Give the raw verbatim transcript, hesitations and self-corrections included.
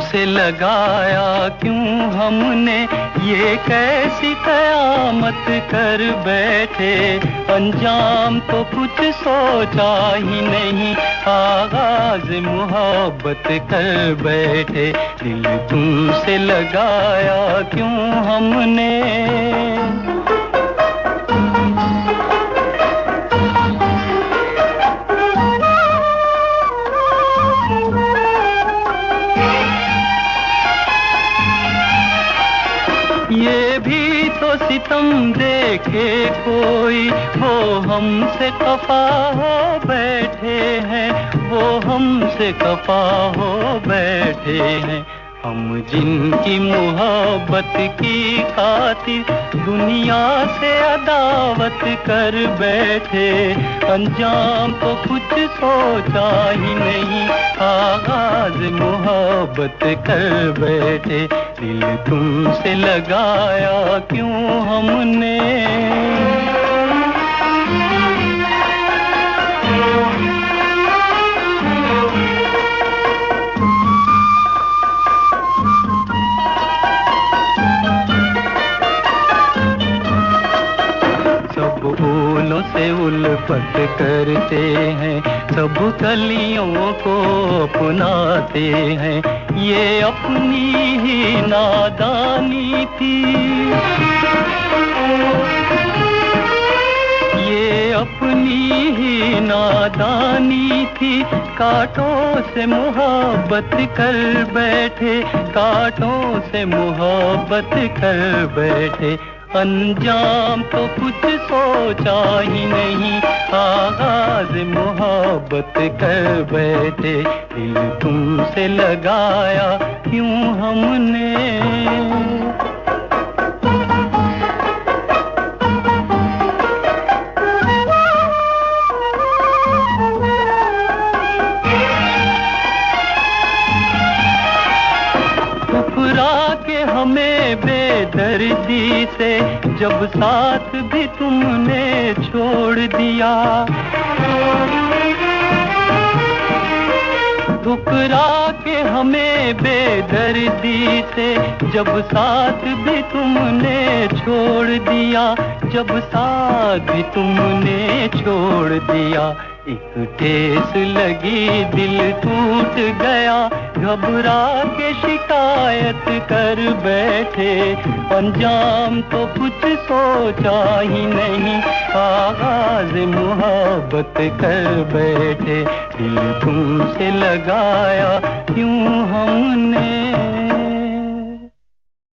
तुमसे लगाया क्यों हमने, ये कैसी कयामत कर बैठे। अंजाम तो कुछ सोचा ही नहीं, आगाज मोहब्बत कर बैठे। दिल तुमसे लगाया क्यों हमने। ये भी तो सितम देखे कोई, वो हमसे खफा हो बैठे हैं, वो हमसे खफा हो बैठे हैं। हम जिनकी मोहब्बत की खातिर दुनिया से अदावत कर बैठे। अंजाम तो कुछ सोचा ही नहीं, आगाज मोहब्बत कर बैठे। दिल तुमसे लगाया क्यों हमने। सब फूलों से उल्फत करते हैं, सब कलियों को अपनाते हैं। ये अपनी ही नादानी थी, ये अपनी ही नादानी थी। कांटों से मोहब्बत कर बैठे, कांटों से मोहब्बत कर बैठे। अंजाम तो कुछ सोचा ही नहीं, आगाज मोहब्बत कर बैठे। दिल तुमसे लगाया क्यों हमने। ठुकरा के हमें बेदर्दी से, जब साथ भी तुमने छोड़ दिया। ठुकरा के हमें बेदर्दी से, जब साथ भी तुमने छोड़ दिया। जब साथ भी तुमने छोड़ दिया। एक ठेस लगी दिल टूट गया, घबरा के शिकायत कर बैठे। अंजाम तो कुछ सोचा ही नहीं, आगाज मोहब्बत कर बैठे। दिल तुमसे लगाया क्यों हमने।